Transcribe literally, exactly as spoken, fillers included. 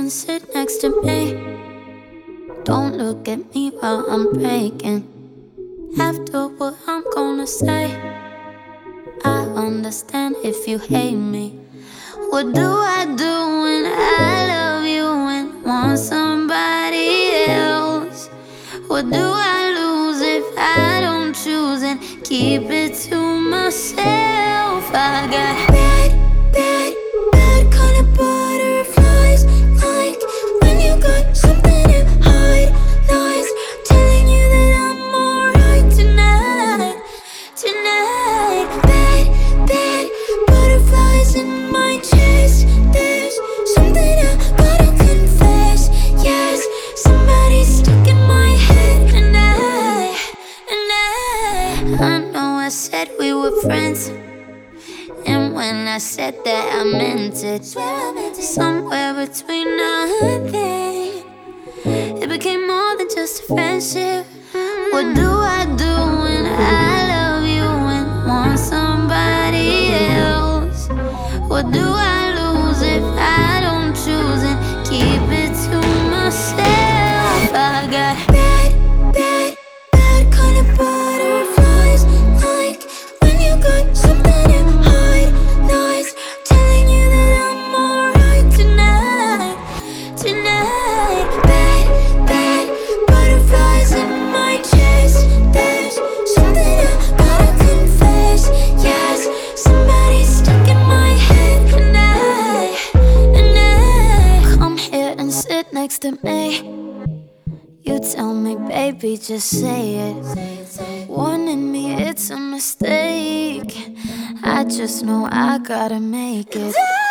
and sit next to me. Don't look at me while I'm breaking. After what I'm gonna say, I understand if you hate me. What do I do when I love you and want somebody else? What do I lose if I don't choose and keep it to myself? I got bad, bad, bad kind of butterflies. Like when you got something to hide. Lies telling you that I'm alright tonight, tonight. Bad, bad butterflies in my chest. There's something I gotta confess. Yes, somebody's stuck in my head. And I, and I I know I said we were friends, and when I said that I meant it. Somewhere between now and then, it became more than just a friendship. What do I do when I love you and want somebody else? What do I lose if I don't choose and keep it to myself? I got bad, bad, bad kind of butterflies. Like when you got something to hide. Lies telling you that I'm alright tonight, tonight. Bad, bad butterflies in my chest. There's something I gotta confess. Yes, somebody's stuck in my head. And I, and I come here and sit next to me. You tell me, baby, just say it. Warning me, it's a mistake. I just know I gotta make it.